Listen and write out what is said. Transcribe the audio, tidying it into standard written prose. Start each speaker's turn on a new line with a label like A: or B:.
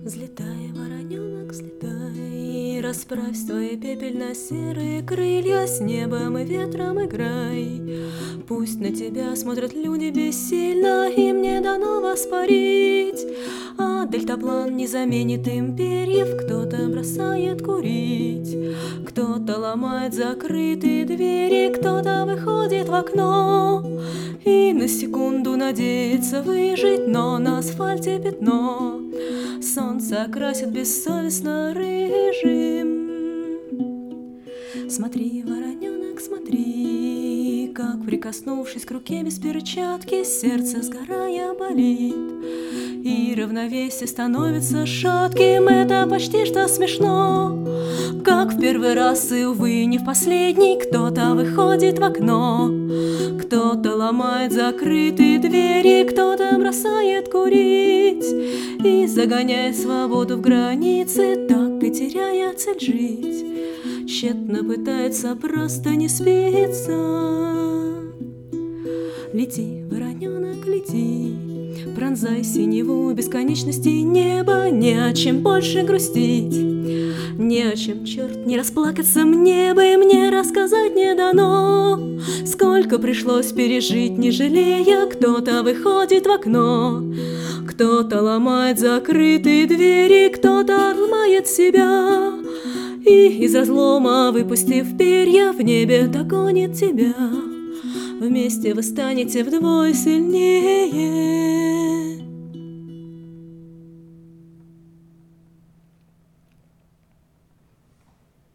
A: Взлетай, вороненок, взлетай, расправь свои пепельно-серые крылья, с небом и ветром играй. Пусть на тебя смотрят люди бессильно, им не дано воспарить, а дельтаплан не заменит им перьев. Кто-то бросает курить, кто-то ломает закрытые двери, кто-то выходит в окно и на секунду надеется выжить, но на асфальте пятно. Солнце окрасит бессовестно рыжим. Смотри, вороненок, смотри, как, прикоснувшись к руке без перчатки, сердце сгорая болит, и равновесие становится шатким. Это почти что смешно, как в первый раз и, увы, не в последний. Кто-то выходит в окно, кто-то ломает закрытые двери, кто-то бросает курить и загоняет свободу в границы, так и теряя цель жить. Тщетно пытается, просто не спится. Лети, вороненок, лети, пронзай синеву бесконечности неба. Не о чем больше грустить, не о чем, черт, не расплакаться мне бы, мне рассказать не дано. Сколько пришлось пережить, не жалея. Кто-то выходит в окно, кто-то ломает закрытые двери, кто-то ломает себя и из разлома, выпустив перья, в небе догонит тебя. Вместе вы станете вдвое сильнее.